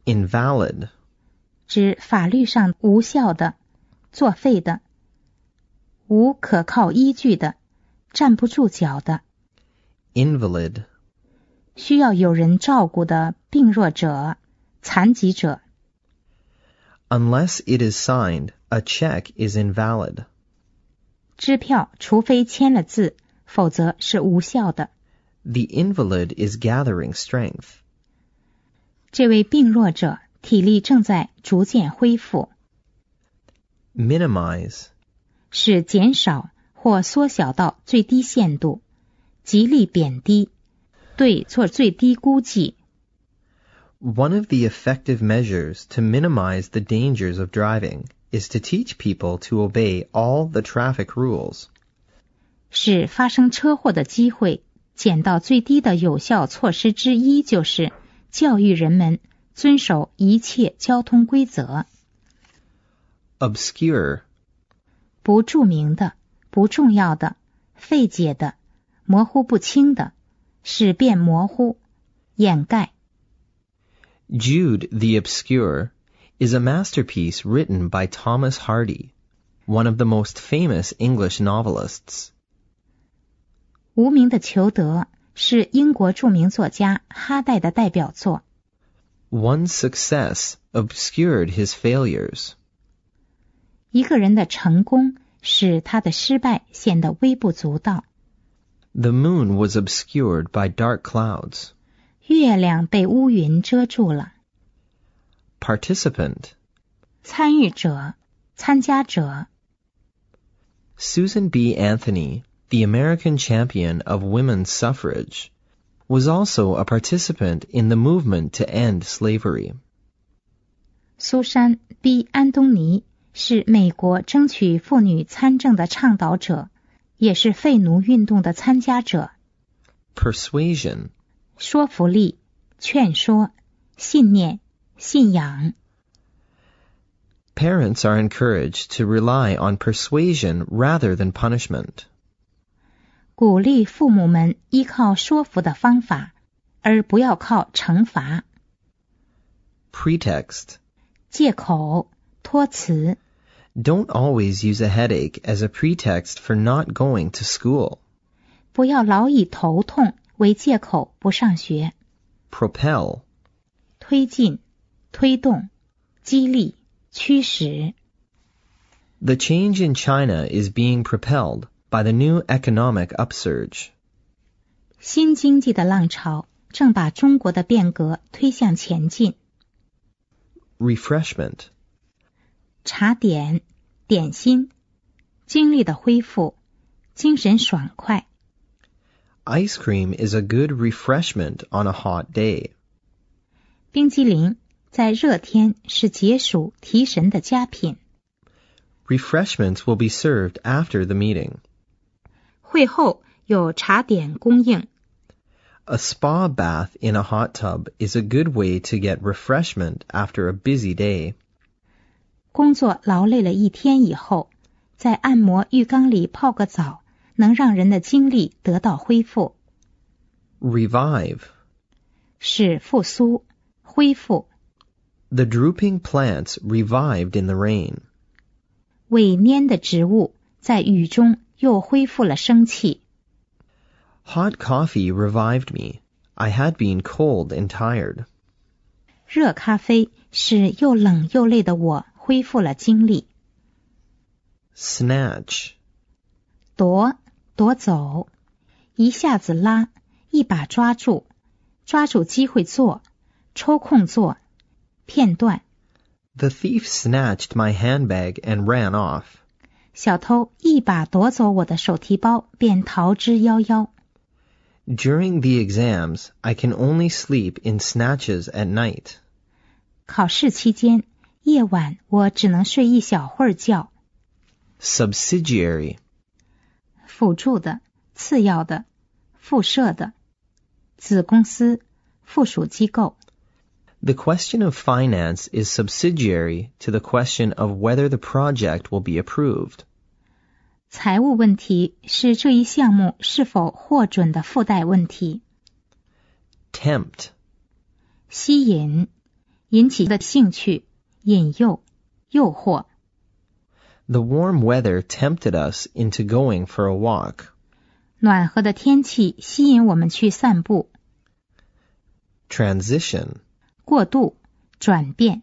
Invalid 指法律上无效的、作废的、无可靠依据的、站不住脚的。 Invalid 需要有人照顾的病弱者、残疾者。 Unless it is signed, a check is invalid. 支票除非签了字，否则是无效的。 The invalid is gathering strength. 这位病弱者体力正在逐渐恢复。 Minimize 是减少或缩小到最低限度，极力贬低，对做最低估计。 One of the effective measures to minimize the dangers of driving is to teach people to obey all the traffic rules. 使发生车祸的机会减到最低的有效措施之一，就是教育人们遵守一切交通规则。 Obscure 不著名的、不重要的、费解的、模糊不清的，使变模糊、掩盖。 Jude the Obscure is a masterpiece written by Thomas Hardy, one of the most famous English novelists. 无名的裘德是英国著名作家哈代的代表作。 One's success obscured his failures. 一个人的成功使他的失败显得微不足道。 The moon was obscured by dark clouds. 月亮被乌云遮住了。 Participant 参与者、参加者。 Susan B. Anthony, the American champion of women's suffrage, was also a participant in the movement to end slavery. 苏珊 ·B. 安东尼是美国争取妇女参政的倡导者，也是废奴运动的参加者。 Persuasion 说服力、劝说、信念、信仰。 Parents are encouraged to rely on persuasion rather than punishment. 鼓励父母们依靠说服的方法，而不要靠惩罚。 Pretext 借口、托词。 Don't always use a headache as a pretext for not going to school. 不要老以头痛为借口不上学。 Propel 推进、推动、激励、驱使。 The change in China is being propelled by the new economic upsurge. 新经济的浪潮正把中国的变革推向前进。 Refreshment 茶点、点心，精力的恢复，精神爽快。 Ice cream is a good refreshment on a hot day. 冰激凌在热天是解暑提神的佳品。 Refreshments will be served after the meeting. 会后有茶点供应。 A spa bath in a hot tub is a good way to get refreshment after a busy day. 工作劳累了一天以后，在按摩浴缸里泡个澡，能让人的精力得到恢复。 Revive 是复苏、恢复。 The drooping plants revived in the rain. 萎蔫的植物在雨中又恢复了生气。 Hot coffee revived me. I had been cold and tired. 热咖啡使又冷又累的我恢复了精力。 Snatch 夺走，一下子拉，一把抓住，抓住机会做，抽空做，片段。 The thief snatched my handbag and ran off. 小偷一把夺走我的手提包，便逃之夭夭。 During the exams, I can only sleep in snatches at night. 考试期间，夜晚我只能睡一小会儿觉。 Subsidiary 辅助的、次要的、附设的。子公司、附属机构。 The question of finance is subsidiary to the question of whether the project will be approved. 财务问题是这一项目是否获准的附带问题。 Tempt 吸引， 引起的兴趣、引诱、诱惑。 The warm weather tempted us into going for a walk. 暖和的天气吸引我们去散步。 Transition. 过渡、转变。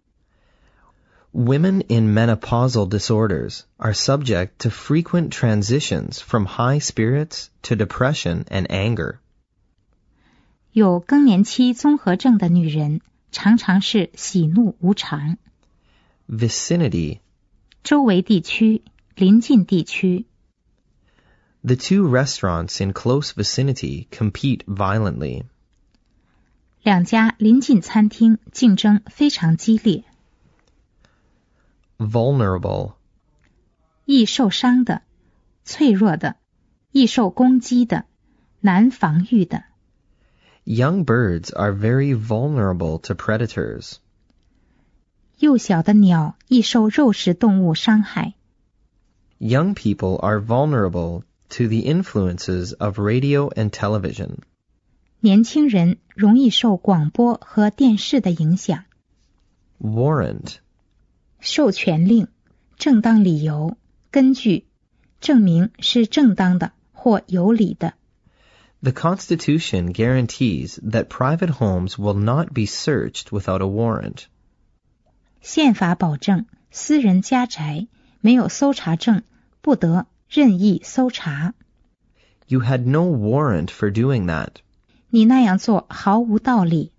Women in menopausal disorders are subject to frequent transitions from high spirits to depression and anger. 有更年期综合症的女人常常是喜怒无常。 Vicinity. 周围地区、邻近地区。 The two restaurants in close vicinity compete violently. 两家邻近餐厅竞争非常激烈。 Vulnerable. 易受伤的、脆弱的、易受攻击的、难防御的。 Young birds are very vulnerable to predators. 幼小的鸟易受肉食动物伤害。 Young people are vulnerable to the influences of radio and television. 年轻人容易受广播和电视的影响。 Warrant. 授权令、正当理由、根据、证明是正当的或有理的。 The Constitution guarantees that private homes will not be searched without a warrant. 宪法保证私人家宅没有搜查证不得任意搜查。 You had no warrant for doing that. 你那样做毫无道理。